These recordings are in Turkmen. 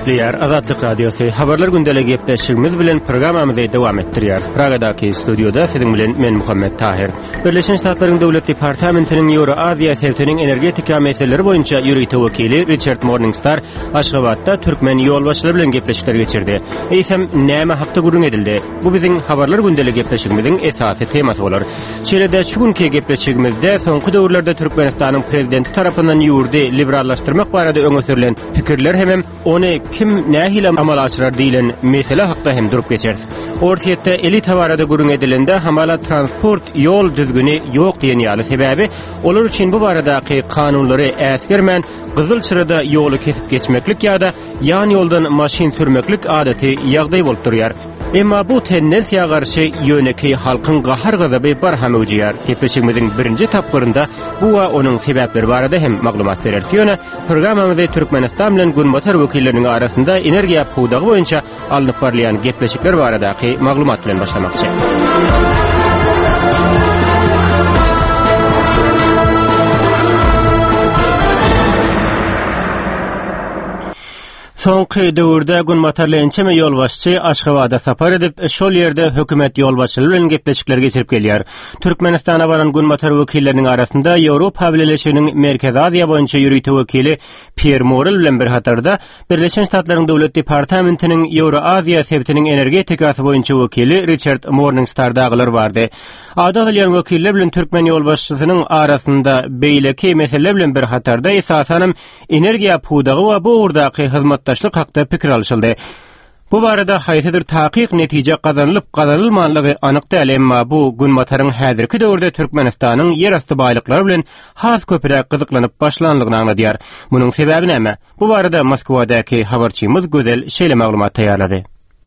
Gepleyer Azadlyk Radiosu habarlar gündelegi gepleşigimiz bilen programamyzy dowam etdirýär. Pragadaky studioda siziň bilen men Muhammed Tahir. Birleşen Ştatlaryň Döwlet Departamentiniň Euro-Aziýa sebäpleriniň energetika meselleri boýunça ýürüýte wekili Richard Morningstar Aşgabatda türkmen ýolbaşçylary bilen gepleşikler geçirdi. Eýsem näme hakda gurrun edildi? Bu biziň habarlar gündelegi gepleşigimiziň esasy temasy bolar. Çelede şu günki gepleşigimizde soňky döwürlerde Türkmenistanyň prezidenti tarapyndan ýurdy liberallaşdyrmak barada öňe sürülen pikirler hem ony kim nähile amal açyrar diýilen mesele hakda hem durup geçer. Ortaýetde elit habarada gurrun edilende hamala transport ýol düzgüni ýok diýen ýaly sebäbi olar üçin bu baradaky kanunlary äsgermän Gyzyl çyrada ýoly kesip geçmeklik ýa-da ýan ýoldan maşin sürmeklik adaty ýagdaý bolup durýar. Emma bu tendensiýa garşy ýöneki halkyň gahar gazaby barham öwjýär. Gepleşigimiziň birinji tapgyrynda bu we onuň sebäpleri barada hem maglumat berersiýär. Programmamyzda Türkmenistan bilen Günbatar wekilleriniň arasynda energiýa puwdagy boýunça alınıp barlayan gepleşikler baradaky maglumat bilen başlamakçy. Soňky döwürde Günbatarly ençeme ýolbaşçy Aşgabada sapar edip şol ýerde hökümet ýolbaşçylary bilen gepleşikler geçirip gelýär. Türkmenistana baran Günbatar wekilleriniň arasynda Ýewropa Birleşiginiň Merkezi Aziýa boýunça ýürüýte wekili Pierre Morel bilen bir hatarda Birleşen Ştatlaryň Döwlet Departamentiniň Euro-Aziýa sebäpleriniň energetikasy boýunça wekili Richard Morningstar daglar bardy. Ada bilen wekiller bilen türkmen ýolbaşçysynyň arasynda beýleki meseleler bilen bir hatarda esasanam energiýa puwdagy we bu urdaky hyzmatdaşlyk hakda pikir alışyldy. Bu barada haýsydyr taýyk netije gazanylmanlygy anyk däl, emma bu Günbataryň häzirki döwürde Türkmenistanyň ýerasty baýlyklary bilen has köpürek gyzyklanyp başlanlygyny anladýar. Munyň sebäbi näme? Bu barada Moskwadaky habarçymyz Gözel şeýle maglumat taýýarlady.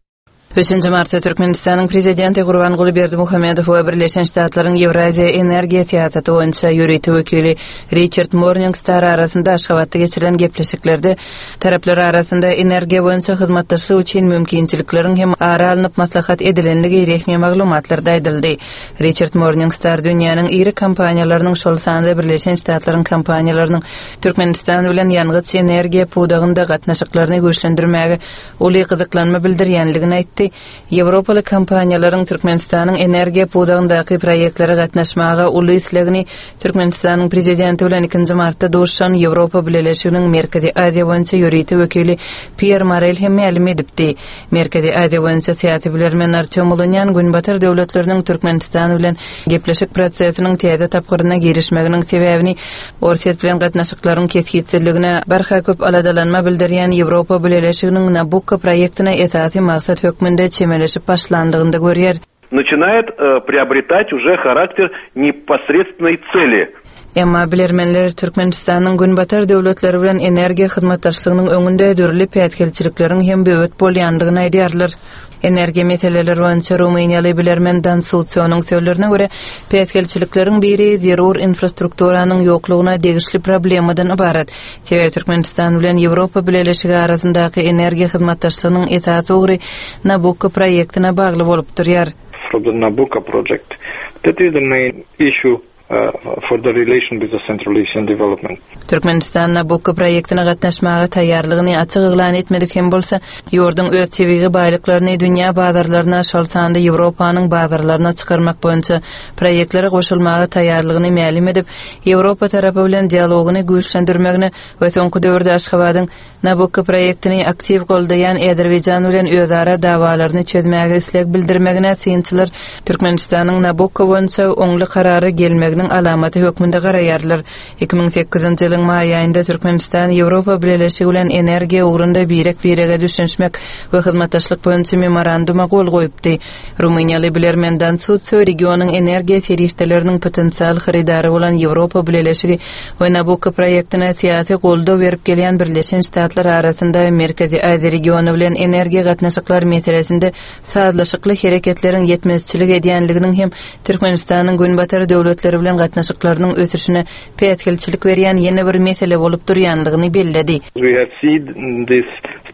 5 martda Türkmenistanyň prezidenti Gurbanguly Berdimuhammedow we Birleşen Ştatlaryň Ýewraziýa energiýa teatraty boýunça ýürüýte wekili Richard Morningstar arasynda Aşgabatda geçirilen gepleşiklerde taraplar arasynda energiýa boýunça hyzmatdaşlyk üçin mümkinçilikleriň hem ara alınıp maslahat edilenligi resmi maglumatlarda aýdyldy. Richard Morningstar dünýäniň iri kompaniýalarynyň şol sanda Birleşen Ştatlaryň kompaniýalarynyň Türkmenistan bilen ýangyç energiýa puwdagynda gatnaşyklaryny güýçlendirmäge uly gyzyklanma bildirýänligini aýtdy. Ýewropaly kompaniýalaryň Türkmenistanyň energiýa puwdagyndaky proýektlere gatnaşmaga uly islegini Türkmenistanyň prezidenti bilen 2 martda duşan Ýewropa Birleşiginiň Merkezi Aziýa boýunça ýürüýte wekili Pierre Morel hem ma'lum edipdi. Merkezi Aziýa boýunça syýasybiler men arçamulanyň Günbatar döwletleriniň Türkmenistan bilen gepleşik prosesiniň täze tapgyryna girişmeginiň sebäbini orsiýet bilen gatnaşyklaryň kesgitçiligine barha köp aladalanma bildirýän Ýewropa Birleşiginiň Nabucco proýektine esasy maksat hökmünde çemeleşip başlandığında görýär. Начинает приобретать уже характер непосредственной цели. Emma bilermenler Türkmenistanyň Günbatar döwletleri bilen energiýa hyzmatdaşlygynyň öňünde dörli pätkelçilikleriň hem böwet bolýandygyny aýdýarlar. Energiýa meseleleri boýunça Rumyniýaly bilermen Dan Sutsionyň söýlerine görä, pätkelçilikleriň biri zerur infrastrukturanyň ýoklugyna degişli problemadan ibarat. Sebäbi Türkmenistan bilen Ýewropa Birleşigi arasyndaky energiýa hyzmatdaşlygynyň esasy ugry Nabucco proýektine bagly bolup durýar. For the Nabucco project, that is the main issue for the relation with the Central Asian development. Türkmenistan Nabucco proýektine gatnaşmaga taýýarlygyny açyk eglan etmedik hem bolsa, ýurdun öz tebigi baýlyklaryny dünýä bazarlaryna şol sanda Ýewropanyň bazarlaryna çykarmak boýunça proýektlere goşulmaga taýýarlygyny ma'lum edip, Ýewropa tarapy bilen dialogyny güýçlendirmegini we soňky döwürde Aşgabatyň Nabucco proýektini aktiv goldaýan Azerbaýjan bilen özara dawalaryny çözmäge isleg bildirmegine synçylar Türkmenistanyň Nabucco boýunça oňly karary gelmegini alamaty hökmünde garaýarlar. 2008-nji ýylyň may aýynda Türkmenistan Ýewropa Birleşigi bilen energiýa ugrunda birege düşünmek we hyzmatdaşlyk boýunça memoranduma gol goýupdy. Rumyniýaly bilermen Dan Sutsiýo regionyň energiýa serişdeleriniň potensial xaridary bolan Ýewropa Birleşigi we Nabucco proýektine syýasy goldaw berip gelýän Birleşen Ştatlar arasynda Merkezi Aziýa regiony bilen energiýa gatnaşyklary meselesinde sazlaşykly hereketleriň ýetmezçilik edýänliginiň hem Türkmenistanyň Günbatar döwletleri bilen gatnaşyklarynyň ösüşine pätkelçilik berýän ýene bir mesele bolup durýandygyny belledi. We have seen this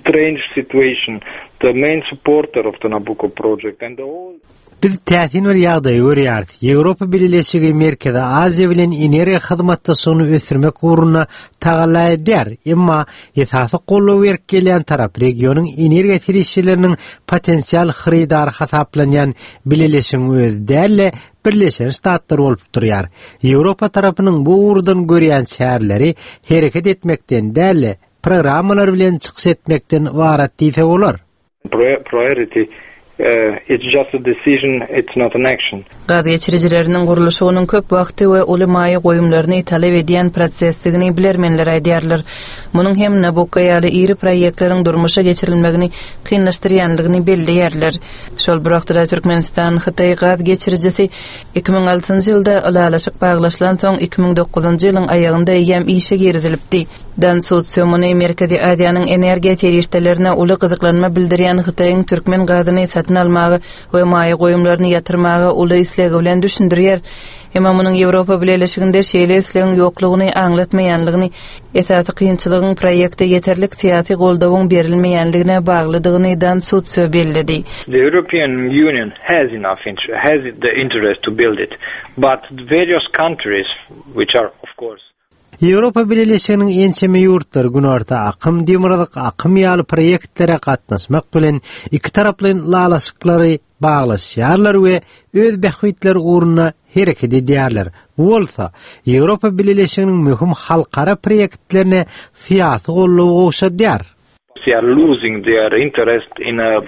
strange situation. The main supporter of the Nabucco project and the whole... Biz täsin bir ýagdaý görýärdi. Ýewropa Birleşigi Merkezi Aziýa bilen energiýa hyzmatdaşygyny ösürmek uğruna tagalla eder. Emma esasy gollaw berip gelýän tarap regionyň energiýa tirişçileriniň potensial xaridary hasaplanýan Birleşigiň özü dälle Birleşen Ştatlar bolup durýar. Ýewropa tarapynyň bu uğurdan görýän şäherleri hereket etmekden dälle programmalar bilen çykyş etmekden warat diýse bolar. Priority it's just a decision, it's not an action. Gaz geçiricilerinin guruluşynyň köp wagty we ulymaý goýumlaryny talep edýän prosesdigini bilermenler aýdýarlar. Munyň hem Nabucco ýaly iri proýektleriň durmuşa geçirilmegini kynlaşdyrýanlygyny belliýärler. Şol bir wagtda Türkmenistan Hytaý gaz geçiricisi 2006-njy ýylda alalaşyk baglaşylan soň 2009-njy ýylyň aýagynda ýem işe girizilipdi. Dan Sotsiýumuny Merkezi Aziýanyň energiýa terişdelerine uly gyzyklanma bildirýän Hytaýyň türkmen gazyny satyn almagy we maýy goýumlaryny ýatyrmagy uly islegi bilen düşündirýär. Emma munyň Ýewropa Birleşiginde şeýle islegiň ýoklugyny aňlatmaýanlygyny, esasy kynçylygyň proýekte ýeterlik syýasy goldawyň berilmeýänligine baglydygyny dan Sotsiýu bellidi. The European Union has the interest to build it, but various countries which are of course Ýewropa Birleşiginiň ençeme ýurtlary günorta akym demirlik akym ýaly proýektlere gatnaşmak bilen iki taraplyň lalaşyklary baglaşýarlar we öz bähwitleri uğruna hereket edýärler. Bolsa, Ýewropa Birleşiginiň möhüm halkara proýektlerine syýasy gollaw goşadýar. They are losing their interest in a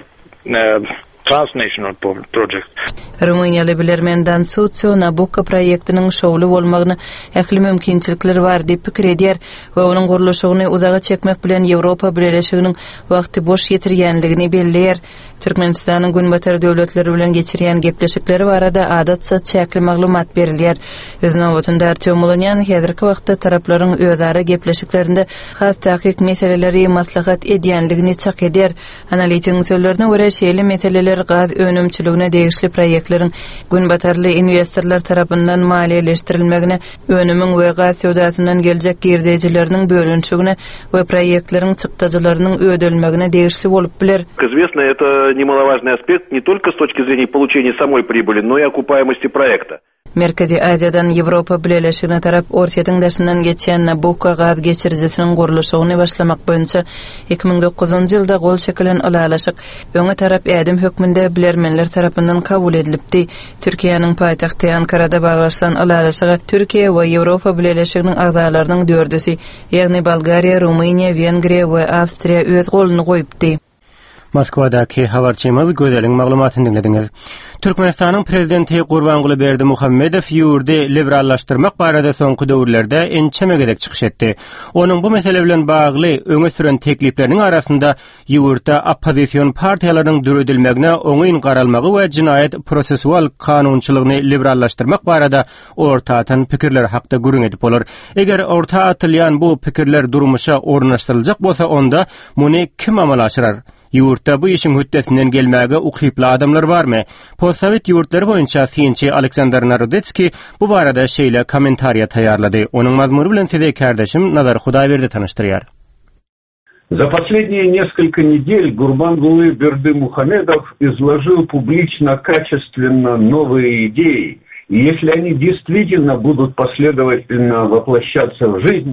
transnational project. Rumaniýaly bilermenden Sotsiýu Nabucco proýektiniň şowly bolmagyny ähli mümkinçilikleri bar diýip pikir edýär we onuň guruluşyny uzaga çekmek bilen Ýewropa Birleşiginiň wagty boş ýetirýänligini belliýär. Türkmenistanyň günbatar döwletleri bilen geçirýän gepleşikleri barada adatça çäkli maglumat berilýär. Özüne wagtynda artýomlanýan häzirki wagtda taraplaryň özara gepleşiklerinde has tahkik meseleleri maslahat edýänligini çak edýär. Analitikň sözlerine görä şeýle meseleler gaz önümçiligine degişli proýektleriň günbatarly investorlar tarapyndan maliýeleştirilmegine, önümüň we gaz söwdasyndan geljek girdijileriniň bölünçigine we proýektleriň çykdyjylarynyň ödelmegine degişli bolup biler. Известно, это немаловажный аспект не только с точки зрения получения самой прибыли, но и окупаемости проекта. Merkezi Aziýadan Ýewropa Birleşigine tarap ortaýyň daşyndan geçýän Nabucco gaz geçiricisiniň guruluşyny başlamak boýunça 2009-njy ýylda gol çekilen alalaşyk öňe tarap ädim hökmünde bilermenler tarapyndan kabul edilipdi. Türkiýanyň paýtagty Ankarada baglaşan alalaşyga Türkiýe we Ýewropa Birleşiginiň agzalarynyň dördüsi, ýagny Bolgariýa, Rumaniýa, Wengriýa we Awstriýa öz goluny goýupdy. Moskvadaky habarçymyz gözeliň maglumatyny dinlediňiz. Türkmenistanyň prezidenti Gurbanguly Berdimuhammedow ýurdy liberallaşdyrmak barada soňky döwürlerde ençeme gerek çykyş etdi. Onuň bu mesele bilen bagly öňe süren teklipleriniň arasynda ýurtda opposision partiýalarynyň döredilmegine oňyn garalmagy we jinaýat prosesual kanunçylygyny liberallaşdyrmak barada ortaatan pikirler hakda gürüň edip bolar. Eger orta atylýan bu pikirler durmuşa ornaşdyryljak bolsa onda muny kim amal aşyrar? Ýurtda bu işin hüddetinden gelmäge ukyply adamlar barmy? Postsovet ýurtlary boýunça synçy Aleksandr Narodetski bu barada şeýle kommentariýa taýýarlady. Onuň mazmuny bilen size kardeşim Nazar Hudaýberdi tanıştyrýar. За последние несколько недель Гурбангулы Бердымухамедов изложил публично качественно новые идеи. И если они действительно будут последовательно воплощаться в жизнь,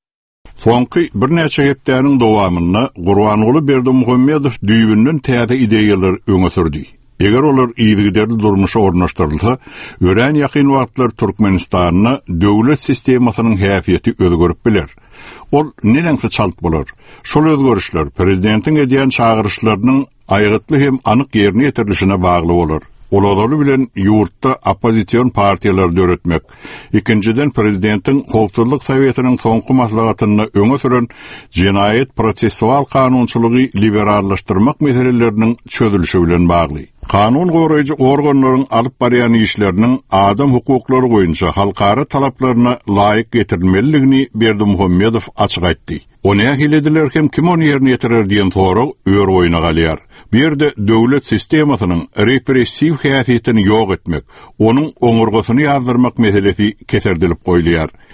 Soňky bir näçe hepdäniň dowamyna Gurbanguly Berdimuhammedow düýbünden täze ideýalar öňe sürdi. Eger olar ýygyderli durmuşa ornaşdyrylsa, ören ýakyn wagtlar Türkmenistanyna döwlet sistemasynyň häsiýeti özgerip biler. Ol nedense çalt bolar. Şol özgörüşler prezidentiň edýän çağırışlarynyň aýgytly hem anyk ýerine ýetirilişine bagly bolar. Oladary bilen ýurtda opposition partiýalar döretmek. Ikinciden prezidentiň Howpsuzlyk Sowietynyň soňky maslahatyny öňe süren jinaýat prosessual kanunçylygy liberallaşdyrmak meseleleriniň çözülüşi bilen bagly. Kanun goraýjy organlaryň alyp barýan işleriniň adam hukuklary boýunça halkara talaplaryna laýyk getirilmeligini Berdimuhammedow açyk aýtdy. Ony ähilediler hem kim ony ýerine ýetirer diýen sorag öýür oýuna galýar. Bir de döwlet sistemasynyň repressiw häsiýetini ýok etmek, onuň oňurgasyny ýazdyrmak meselesi keserdilip goýulýar.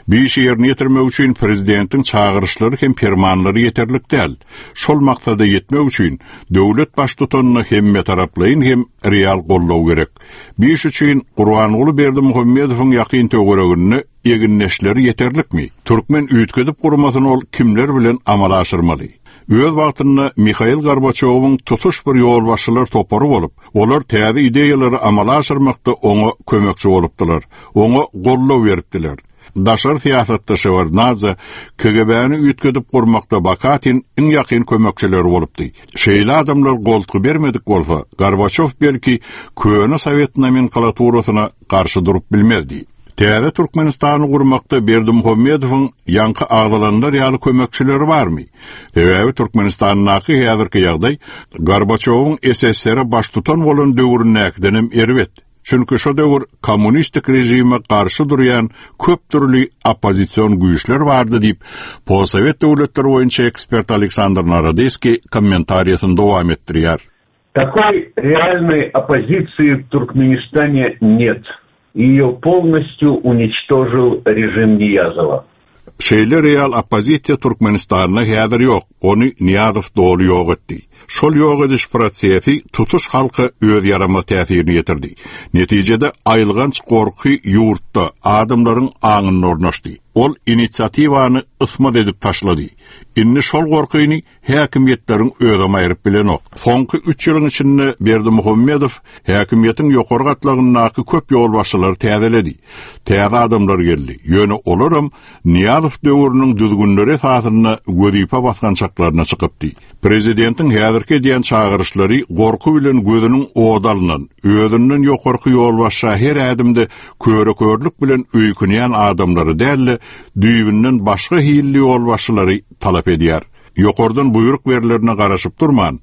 Bir şeýerni ýetirmek üçin prezidentiň çağırışlary hem fermanlary ýeterlik däl. Şol maksada ýetmek üçin döwlet baş tutanyny hem taraplaýyn hem real gollaw gerek. Bir iş üçin Gurbanguly Berdimuhammedowyň ýakyn töweregini eginleşleri ýeterlikmi? Türkmen üýtgedip gurmasyny ol kimler bilen amala aşyrmaly? Öz wagtynda Mikhail Gorbaçowyň tutuş bir ýolbaşçylar topary bolup, olar täze ideýalary amala aşyrmakda oňa kömekçi bolupdylar, oňa gollaw beripdiler. Daşar siýasatda Şewarnaza KGB-ni üýtgedip gurmakda Bakatin iň ýakyn kömekçileri bolupdy. Şeýle adamlar goltgy bermedik bolsa, Gorbaçow belki köne Sowet nomenklaturasyna garşy durup bilmezdi. Täze Türkmenistany gurmakda Berdimuhammedowyň ýanky agdalanlar ýaly kömekçileri barmy? Sebäbi Türkmenistanyňky häzirki ýagdaý Gorbaçowyň SSR baş tutan bolan döwründen erbet. Çünki şo döwür kommunistik rejime garşy durýan köp türli opozisiýon güýçler bardy diýip Possovet döwletleri boýunça ekspert Aleksandr Narodeski kommentariýasyny dowam etdirýär. Такой реальной оппозиции в Туркменистане нет. Ее полностью уничтожил режим Ниязова. Şeýle real opozisiýa Türkmenistanyna häzir ýok. Ony Niyazow doly ýok etdi. Şol ýok ediş prosesi tutuş halky öz ýarama täsirini ýetirdi. Netijede aýylganç gorky ýurtda adamlaryň aňyny ornaşdy. Ol inisiatywany ysmat edip taşlady. Inni şol gorkyny häkimiýetleriň özüme aýryp bilenok. Soňky 3 ýylyň içinde Berdimuhammedow häkimiýetiň ýokary gatlagynyňky köp ýolbaşçylary täzeledi. Täze adamlar geldi. Ýöne olaram Niyazow döwrüniň düzgünleri esasyna gözipe basgan çaklaryna çykypdy. Prezidentiň häzirki diýen çağırışlary gorky bilen gözüniň odalynan, özünden ýokarky ýolbaşça her adamda körek bilen öýkünýän adamlary däl, düýbünden başga hilli ýolbaşçylary talap edýär. Ýokardan buyruk berilerine garaşyp durman,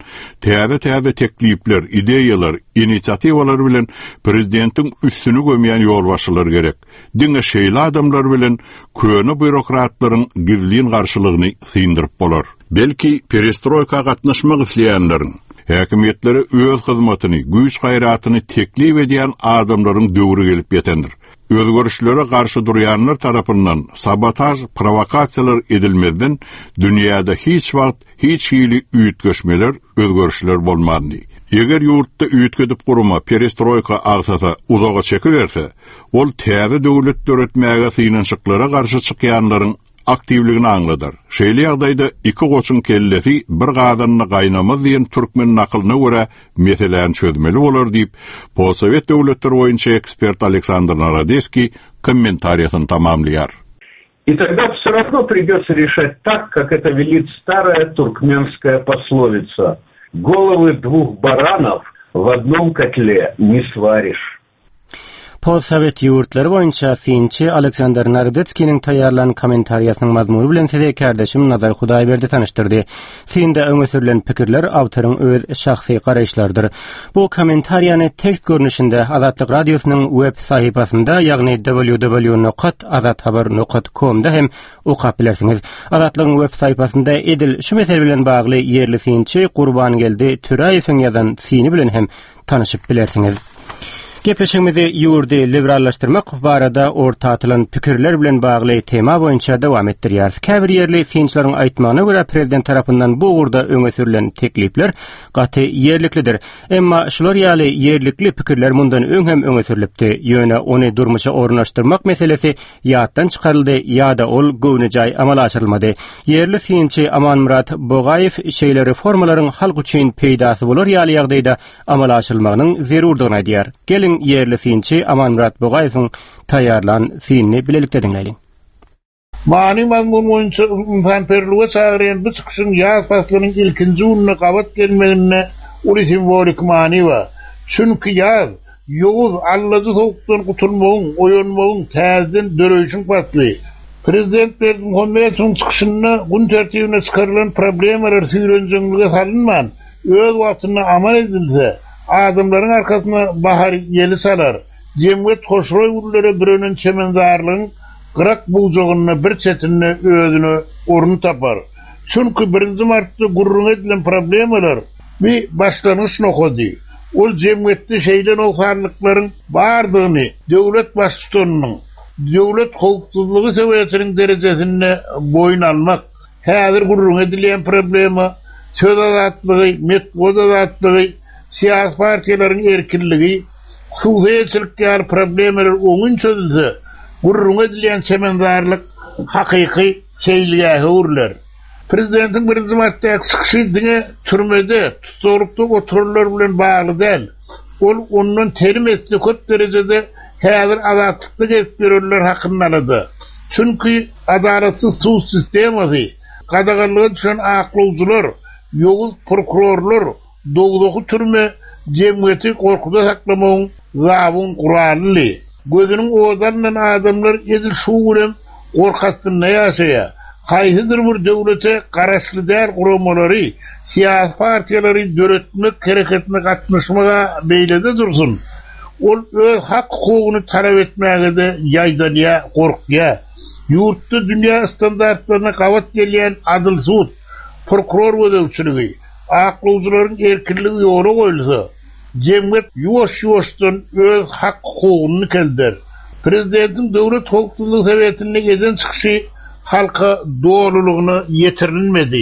täze teklipler, ideýalar, inisiatiwalar bilen prezidentiň üstüni gömýän ýolbaşçylar gerek. Diňe şeýle adamlar bilen köne bürokratlaryň gizlin garşylygyny syndyryp bolar. Belki perestroyka gatnaşmak isleýänleriň, häkimiýetlere öz hyzmatyny, güýç gaýratyny teklip edýän adamlaryň döwri gelip ýetendir. Özgörüşlere garşy durýanlar tarapyndan sabotaj, provokasiýalar edilmeden dünýäde hiç wagt hiç hili üýtgeşmeler, özgörüşler bolmady. Eger ýurtda üýtgedip gurma perestroyka agsasa uzaga çekiberse, ol täze döwlet döretmäge synançyklara garşy çykýanlaryň aktivligini aňladar. Şeýle ýagdaýda iki goçun kellesi bir gadanyny gaýnamaz diýen türkmen nakylyna görä meseleni çözmeli bolar diýip Possovet döwletleri boýunça ekspert Aleksandr Narodeski kommentariýasyny tamamlaýar. И тогда все равно придется решать так, как это велит старая туркменская пословица. Головы двух баранов в одном котле не сваришь. Possovet ýurtlary boýunça synçy Aleksandr Narodetskiň taýýarlan kommentariýasynyň mazmuny bilen size kardeşim Nazar Hudaýberdi tanıştyrdy. Sinde öňe sürülen pikirler awtoryň öz şahsy garaýşlardyr. Bu kommentariýany tekst görnüşinde Azatlyk radiosynyň web sahypasynda, ýagny www.azathabar.com-da hem okap bilersiňiz. Azatlygyň web sahypasynda edil şu mesele bilen bagly ýerli synçy Gurbangeldi Türaýewiň ýazan syny bilen hem tanışyp bilersiňiz. Gepleşigimizi ýurdy liberallaşdyrmak barada orta atylan pikirler bilen bagly tema boýunça dowam etdirýär. Käbir ýerli synçylaryň aýtmagyna görä prezident tarapyndan bu urda öňe sürülen teklipler gaty ýerliklidir. Emma şular ýaly ýerlikli pikirler mundan öňhem öňe sürilipdi. Ýöne ony durmuşa ornaşdyrmak meselesi ýatdan çykaryldy ýa-da ol göwnüjay amala aşyrylmady. Ýerli synçy Amanmurat Bogaýew şeýle reformalaryň halk üçin peýdasy bolar ýaly ýagdaýda amala aşyrylmagynyň zerurdygyny aýdýar. Yerli synçy Amanmurat Bogaýewiň taýýarlan synny bilelikde dinleýin. Many mazmun boýunça infanperliğe çagyrýan bu çykyşyň ýaz faslynyň ilkinji ulyny gabat gelmegine uly simbolik many bar. Çünki ýaz ýoğuz allazy sowukdan gutulmagyň, oýanmagyň, täzeden döreýişiň fasly. Prezident Berdimuhammedowyň çykyşyna gün tertibine çykarylan problemler süýrenjeklige salynman, öz wagtyna amal edilse, adamların arkasına bahar yeli salar. Cemiyet hoşroy ullere birinin çemenzarlığın kırak bulacağını bir çetinle özünü orunu tapar. Çünkü 1 Mart'ta gurrun edilen problemler bir başlanış noktası. O cemiyette şeyden olkarlıkların bardığını devlet baştutanının Devlet hukukçuluğu seviyesinin derecesine boyun almak, hazır gururun edilen problemi, söz azatlığı, metod azatlığı, siyasi partilerin erkinliği, suhiyetçilikler problemler onun çözülse, gururun edilen semendarlık, hakiki seyliğe uğurlar. Prezidentin birinci madde sıkışıydığına türmede tutuklukta otururlar bilen bağlı değil. Onun terim estikot derecede hazır azatlıkta geçtirirler hakkındalıdır. Çünkü adaletsiz suç sistemi, qadağanlığa düşen akılcılar, yoğuz prokurorlar, doğduğu türme cemiyeti korkuda saklamağın zabın kuralı. Gözünün oğuzlarından adamlar edil şuğulem korkastın ne yaşaya? Kaysidir bir devlete karaşlı değer kurumaları, siyasi partiyaları döretmek, hareketine katmışmaya beylede dursun. Ol öz hak hukukunu talep etmeye de yaydan ya korkuya. Yurtta dünya standartlarına kavat gelen adil suud, prokuror ödevçülüğü, akılcıların erkinliği yolu koyulsa, cemiyet yuvaş-yuvaştan öz hak hukukunu kelder. Prezidentin devlet hukukçuluğu seviyetine gezen çıkışı halka doğruluğunu yetirilmedi.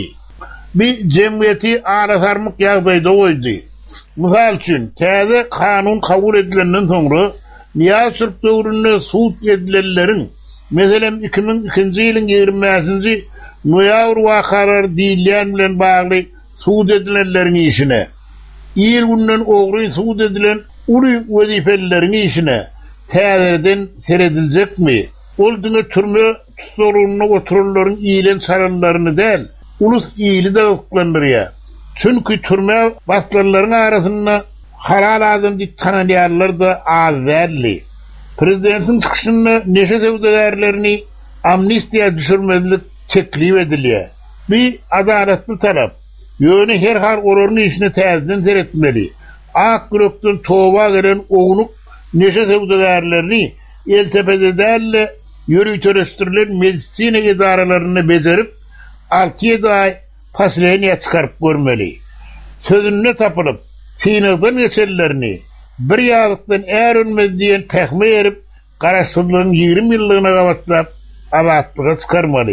Bir cemiyeti arasarmık yağdayda oydu. Misal için, taze kanun kabul edilenden sonra, Niyazırp dövründe suud edilenlerin, mesela 2002 yılın 20. noyabr vakaları diýilýän bilen bagly suud edilenlerin işine, il günden ogry suud edilen uly wezifelerin işine täzeden serediljekmi? Ol diňe türme tutulgyny otururlaryň ilen saralaryny däl, ulus iyili de oklandyrýar. Çünkü türme baslarlaryň arasynda halal adam diýip tanalýarlar da az dälli. Prezidentin çıkışında neşe sevdagärlerini amnistiya düşürmezlik teklif edilýär. Bir adaletli talap. Ýöne her har ororny işine täzeden seretmeli. Ak gürükden toba gelen oğluk neşe sevdagärlerini eltepede dälle yürütürestirilen medisine idaralarını becerip 6-7 ay pasileniye çıkarıp görmeli. Sözüne tapılıp sinirden geçerlerini bir yazıktan eğer ölmez diyen pehme erip karaşsızlığın 20 yıllığına kavatlap avatlığa çıkarmalı.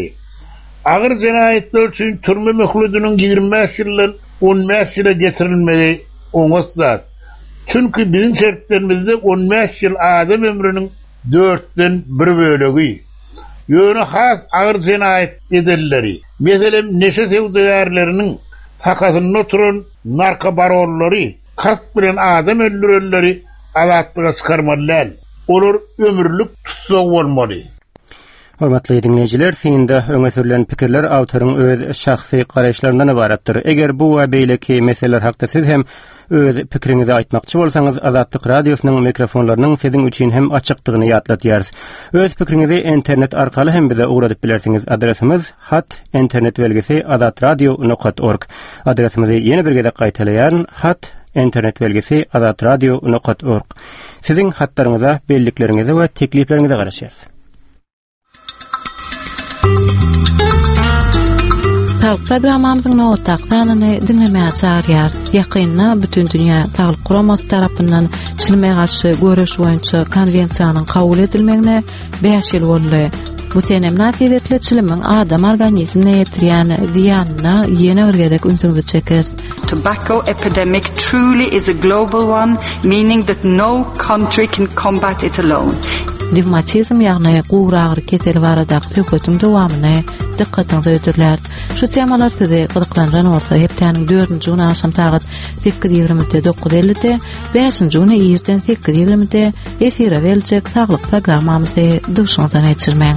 Ağır cinayetler için türme mehludunun 25 yılın 15 yıla getirilmeli oňaslar. Çünkü bizim şertlerimizde 15 yıl adam ömrünün 4'ten 1 bölegi. Ýöne has ağır cinayet edelleri. Mesela neşe sevdagärlerinin sakasyna oturan narkobarorlary, kast bilen adam öldürenleri alatlyga çykarmalylar. Olar ömürlük tutsag bolmaly. Hormatly dinleyijiler, fiňinde öňe sürülen pikirler awtoryň öz şahsy garaşlaryndan ibaratdyr. Eger bu we beýleki meseleler hakda siz hem öz pikiriňizi aýtmakçy bolsaňyz, Azatlyk radiosynyň mikrofonlarynyň sizin üçin hem açykdygyny ýatlatýarys. Öz pikiriňizi internet arkaly hem bize ugradyp bilersiňiz. Adresimiz hat@internet-azatradio.org. Adresimizi ýene bir gede gaýtalýan hat@internet-azatradio.org. Sizin hatlaryňyza, belliklerinize we tekliplerinize garaşýarys. Programmamyzyň nowatdakyny dinlemäge çağırýar. Ýakynda bütün dünýä Saglyk Guramasy tarapyndan çylmyga garşy göreş boýunça konwensiýanyň kabul edilmegine 5 ýyl boldy. Bu senem natijede çylmyň adam organizmine ýetirýän ziýanyna ýene bir gedek ünsüňizi çeker. Tobacco epidemic truly is a global one, meaning that no country can combat it alone. Revmatizm ýagny gowragy keseli baradaky söhbetiň dowamyny dikkatiňize öýdürler. Şu temalar sizi gyzyklandyran bolsa, hepdeniň 4-nji güni aşam saat 8:20-de 9:50-de, 5-nji güni erten 8:20-de efire berijek saglyk programmamyzy duşundan geçirmeň.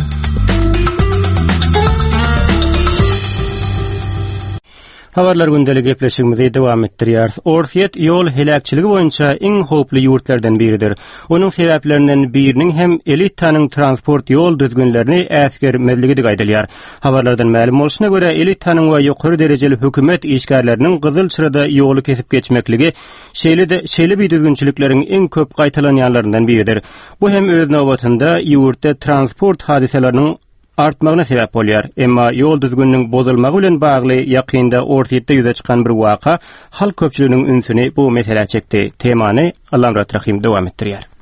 Habarlar gündeli gepleşigimizi dowam etdirýär. Orfiýet ýol helakçyligi boýunça iň howply ýurtlardan biridir. Onuň sebeplerinden biriniň hem elitanyň transport ýol düzgünlerini äsgermezligi gaýdylýar. Habarlardan ma'lum bolşuna görä, elitanyň we ýokary derejeli hökümet işgärleriniň gyzyl çyrada ýoly kesip geçmekligi şeýle bir düzgünçilikleriň iň köp gaýtalanýanlaryndan biridir. Bu hem öz nowbatynda ýurtda transport hadiseleriniň artmagyna sebäp bolýar. Emma ýol düzgünlüğiniň bozulmagy bilen bagly ýakynda Orfiýetde ýüze çykan bir waka halk köpçüliginiň ünsüni bu mesele çekdi. Temany Allamrat Rahim dowam etdirýär.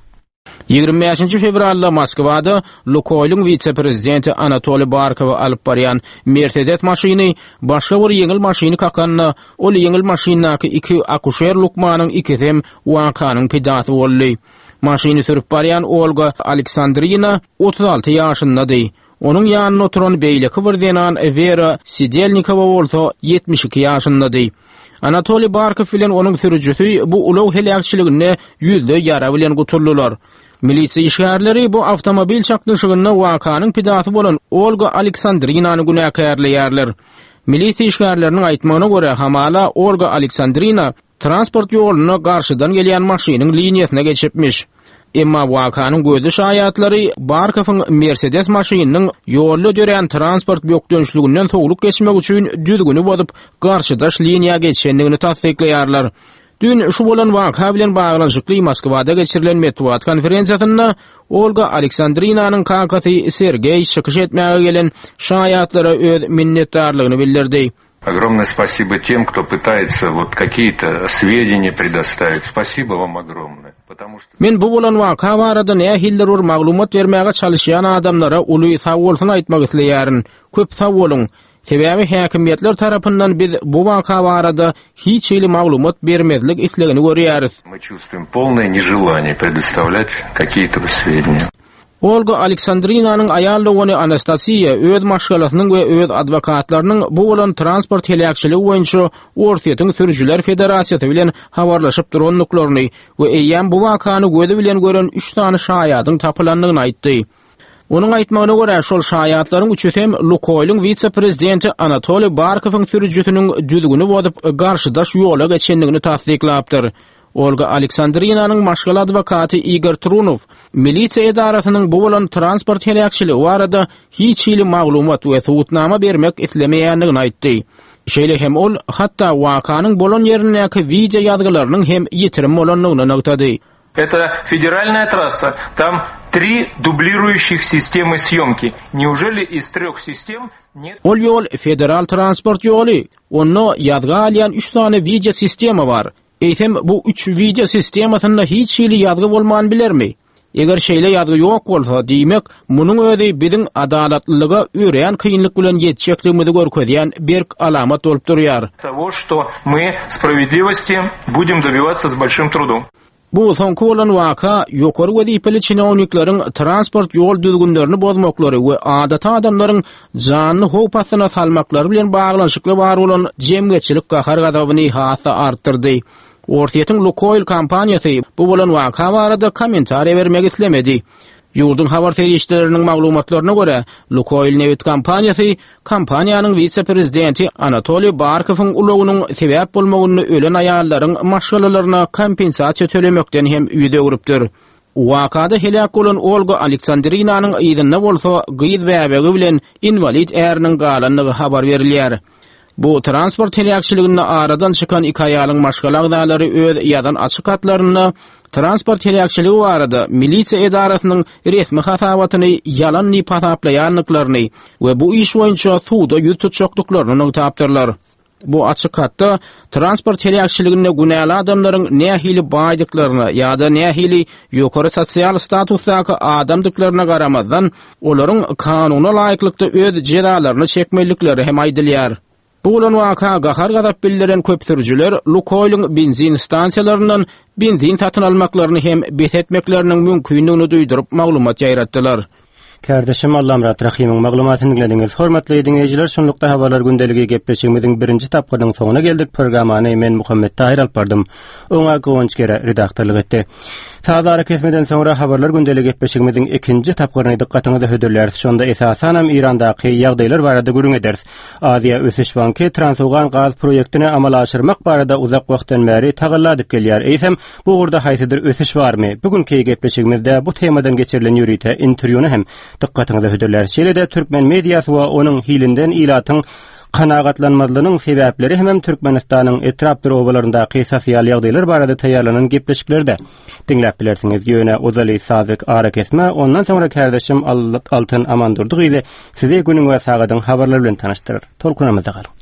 25 fevralda Moskvada Lukoyl'un vice-prezidenti Anatoly Barkov alıp baryan Mercedes maşyny başga bir yeňil maşyny kakanna, ol yeňil maşynaky iki akuşer Lukmanyň ikisem wakanyň pidasy boldy. Maşyny sürüp baryan Olga Aleksandrina 36 ýaşyndady. Onun ýanyna oturan beýleki bir denan Vera Sidelnikova bolsa 72 ýaşyndady. Anatoly Barkov bilen onun sürüjüsi bu ulaw helakçylygyny ýüzde ýara bilen gutuldular. Milisiýa işgärleri bu awtomobil çakdyşygyny wakanyň pidasy bolan Olga Aleksandrinany günäkärleýärler. Milisiýa işgärleriniň aýtmagyna görä hamala Olga Aleksandrina transport ýoluny garşydan gelýän maşynyň liniýasyna geçipmiş. Emma wakanyň gözi şaýatlary Barkowyň Mercedes maşynynyň ýolda dören transport ýokdönçlüginden sowluk geçmek üçin düzgünü bozup garşydaş liniýa geçendigini tasdikleýärler. Dün şu bolan waka bilen baglanşykly Moskvada geçirilen matbuat konferensiýasynda Olga Aleksandrinanyň kakasy Sergey şykyş etmäge gelen şaýatlara öz minnetdarlygyny bildirdi. Огромное спасибо тем, кто пытается вот какие-то сведения предоставить. Спасибо вам огромное. Потому что men bu bolan waka barada nähiller ur maglumat bermäge çalışýan adamlara uly sag bolsun aýtmak isleýärin. Köp sag bolun. Sebäbi häkimiýetler tarapyndan biz bu waka barada hiç ýyly maglumat bermezlik islegini görýäris. Мы чувствуем полное нежелание предоставлять какие-то сведения. Olga Aleksandrinanyň aýal dogany Anastasiya öz maşgalasynyň we öz adwokatlarynyň bu bolan transport helakçyligi boýunça Orsiýetiň Sürüjüler Federasiýasy bilen habarlaşyp duranlyklaryny we eýýän bu wakany gözi bilen gören 3 tany şaýatyň tapylanlygyny aýtdy. Onun aýtmagyna görä şol şaýatlaryň üçüsi hem Lukoyl'un vice-prezidenti Anatoly Barkowyň sürüjüsiniň düzgünü bozup garşydaş ýola geçendigini tasdiklapdyr. Olga Aleksandrinanyň maşgal adwokaty Igor Trunov milisiýa edarasynyň bu bolan transport helakçyligi barada hiç ýyly maglumat we suwutnama bermek islemeýändigini aýtdy. Şeýle hem ol hatda wakanyň bolan ýerindäki video ýazgylarynyň hem ýetirim bolanlygyny nokdady. Это федеральная трасса, там 3 дублирующих системы съемки. Неужели из 3 систем нет? Ol ýol federal transport ýoly. Onu ýazga alýan 3 tane video sistema var. Eýsem bu 3 video sistemasynda hiç ýyly ýazgy bolman bilermi? Eger şeýle ýazgy ýok bolsa, diýmek, munyň özi biziň adalatlylyga öýreýän kynlyk bilen ýetjekdigimizi görkezýän bir alamat bolup durýar. Того, что мы справедливости будем добиваться с большим трудом. Bu soňky bolan waka ýokary wezipeli çynawniklaryň transport ýol düzgünlerini bozmaklary we adata adamlaryň janyny howpasyna salmaklary bilen baglanşykly bar bolan jemgyçilik gahar gadabyny hasa artdyrdy. Orsiýetiň Lukoyl kompaniýasy bu bolan waka barada kommentariýa bermek islemedi. Ýurdun habar serişleriniň maglumatlaryna görä, Lukoyl Nevit kompaniýasy kompaniýanyň vice-prezidenti Anatoly Barkowyň ulagynyň sebäp bolmagyny ölen aýallaryň maşgalalaryna kompensasiýa tölemekden hem ýüde urupdyr. Wakada helak bolan Olga Aleksandrinanyň ýygyna bolsa gyýyz bäbegi bilen invalid äriniň galanlygy habar berilýär. Bu transport helakçylygyny aradan çykan iki aýalyň maşgalagdalary öz ýadan açyk hatlaryna transport helakçyligi barada milisiýa edarasynyň resmi hasabatyny ýalan nipasaplaýanlyklaryny we bu iş boýunça suwda ýüz tutjaklyklaryny tapdyrlar. Bu açyk hatda transport helakçylygyna günäli adamlaryň nähili baýdyklaryna ýa-da nähili ýokary sosial statusdaky adamdyklaryna garamazdan olaryň kanuny laýyklykda öz jezalaryny çekmelikleri hem aýdylýar. Bu bolan waka gahar gadap bildiren köp sürüjüler Lukoyl'un benzin stansiýalaryndan benzin satyn almaklaryny hem besetmekleriniň mümkinligini duýdurup maglumat ýaýratdylar. Kardeşim Allah'ım Rahim'in maglumatını dinlediňiz. Hormatly dinleyijiler, şunlukda habarlar gündeligi gepleşigimiziň birinji tapgynyň soňuna geldik. Programany men Muhammed Tahir alyp bardym. Oňa gowunç gere redaktorlyk etdi. Sazara kesmeden sonra habarlar gündeligi gepleşigimiziň ikinji tapgyny dikkatiňizi hödürlersiz. Şonda esasanam Irandaky ýagdaýlar barada gürüň ederiz. Aziýa Ösüş Banky Transawgan gaz projektini amala aşyrmak barada uzak wagtdan beri tagalladyp gelýär. Eýsem bu gurda haýsydyr ösüş barmy? Bugünkü gepleşigimizde bu temadan geçirilen ýürüýte interwýuny hem dikkatiňizi hödürler. Şeýle-de Türkmen mediýasy we onuň hilinden ilatyň kanagatlanmazlygynyň sebäpleri hem Türkmenistanyň etrapdyr obalaryndaky sosial ýagdaýlar barada taýýarlanan gepleşiklerde dinläp bilersiňiz. Ýöne Ozaly Sazyk ara kesme, ondan sonra kardeşim Altyn Amandurdyk ile sizi günüň we sagadyň habarlary bilen tanışdyrar. Tolkunamyza galyň.